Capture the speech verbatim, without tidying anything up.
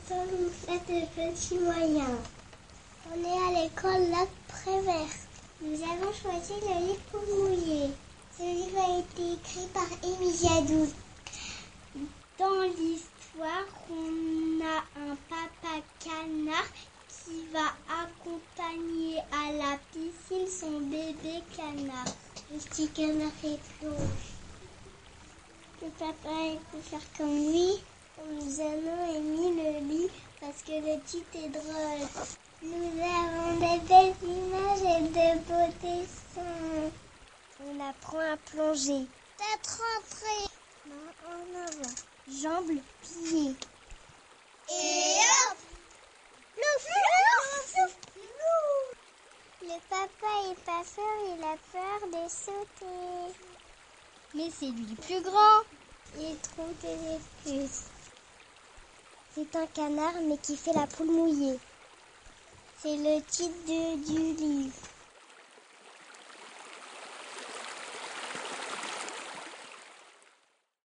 sommes sept petits moyens. On est à l'école Lac Prévert. Nous avons choisi le livre pour mouiller. Ce livre a été écrit par Émilie Douze. Dans l'histoire, on a un papa canard qui va accompagner à la piscine son bébé canard. Le petit canard est blanche. Le papa il peut faire comme lui. Nous avons émis le livre parce que le titre est drôle. Nous avons des belles images et de beaux dessins. On apprend à plonger. Tête rentrée. Main en avant. Jambes pliées. Et hop! Plouf, plouf, plouf, plouf. Le papa est pas fort, il a peur de sauter. Mais c'est lui le plus grand. Il trouve des excuses. C'est un canard mais qui fait la poule mouillée. C'est le titre de, du livre.